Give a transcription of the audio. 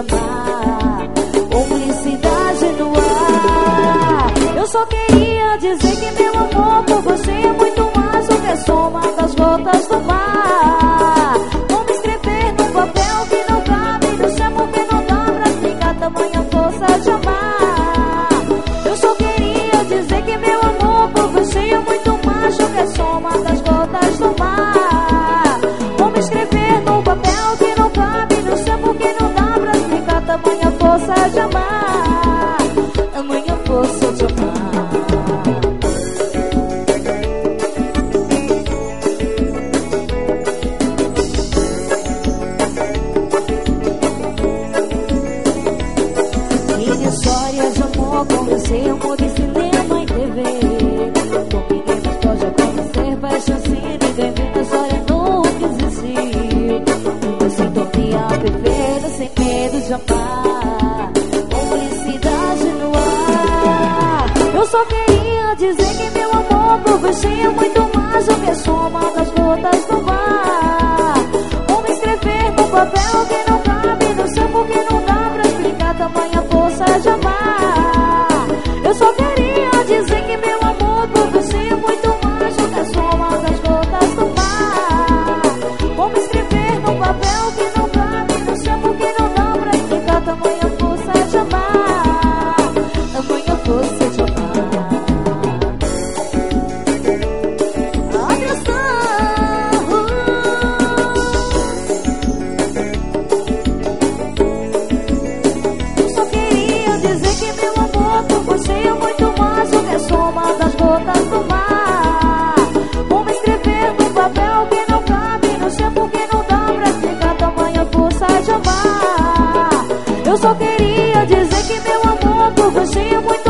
amar. Cumplicidade no ar. Eu só queria dizer que meu amor por você é muito mais do que a soma das gotas do mar. Como escrever num papel que não cabe no céu, porque não dá pra explicar tamanha força de amar. Eu só queria dizer que meu amor por você é muito mais do que a soma das gotas do mar. Como escrever num papel que não cabe no céu, porque não dá pra explicar tamanha força de amar. Tamanha força de amar. Histórias de amor com você, amor de cinema e TV. Com ninguém mais pode acontecer, paixão assim, ninguém viu na história nunca existiu. Uma sintonia perfeita, sem medo de amar. Cumplicidade no ar. Eu só queria dizer que meu amor por você é muito mais do que a soma das gotas do mar. Como escrever num papel que não cabe no céu, porque não dá pra explicar tamanha força de amar. Eu só queria dizer que meu amor por você é muito mais do que a soma das gotas do mar. Como escrever num papel que não cabe no céu, porque não dá pra explicar tamanha força de amar. Tamanha força de amar. Atenção! Soma das gotas do mar. Como escrever num papel que não cabe no céu, porque não dá pra explicar tamanha força de amar. Eu só queria dizer que meu amor por você é muito